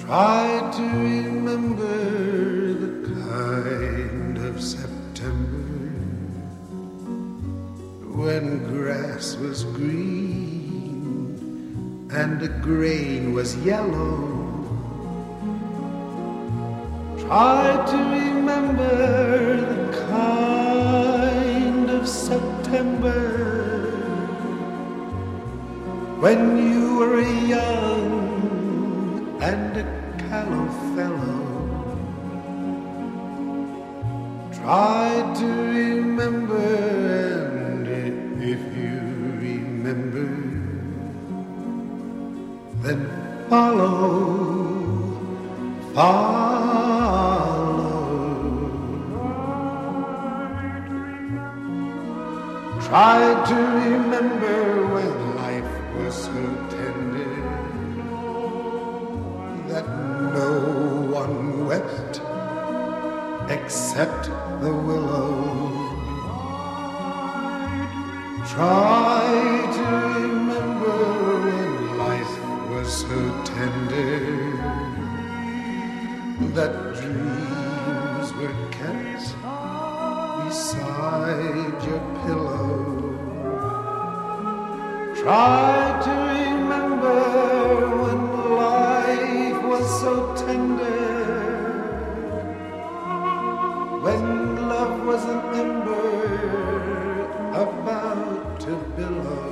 Try to remember the kind of September when grass was green and the grain was yellow. Try to remember the kind of September when you were young and a callow fellow. Try to remember, and if you remember, then follow, follow. Try to remember when life was so tender that no one wept except the willow. Try to remember when life was so tender that dreams were kept beside your pillow. Try to remember when life was so tender, when love was an ember about to billow.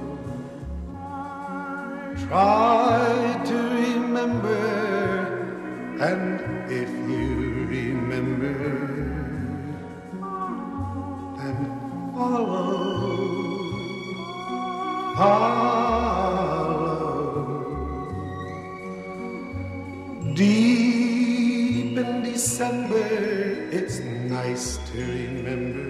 Try to remember, and if you remember, then follow, follow. Deep in December, it's nice to remember,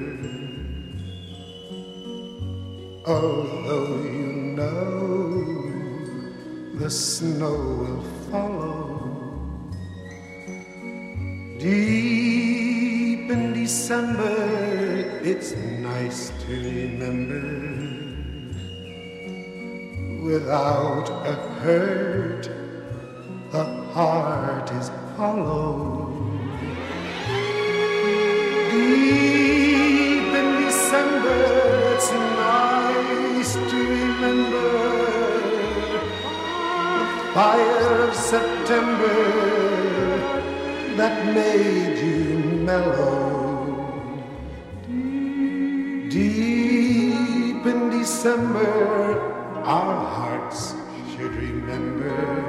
although you know the snow will follow. Deep in December, it's nice to remember, without a hurt, the heart is hollow. Deep in December, it's nice to remember the fire of September that made you mellow. Deep in December, our hearts should remember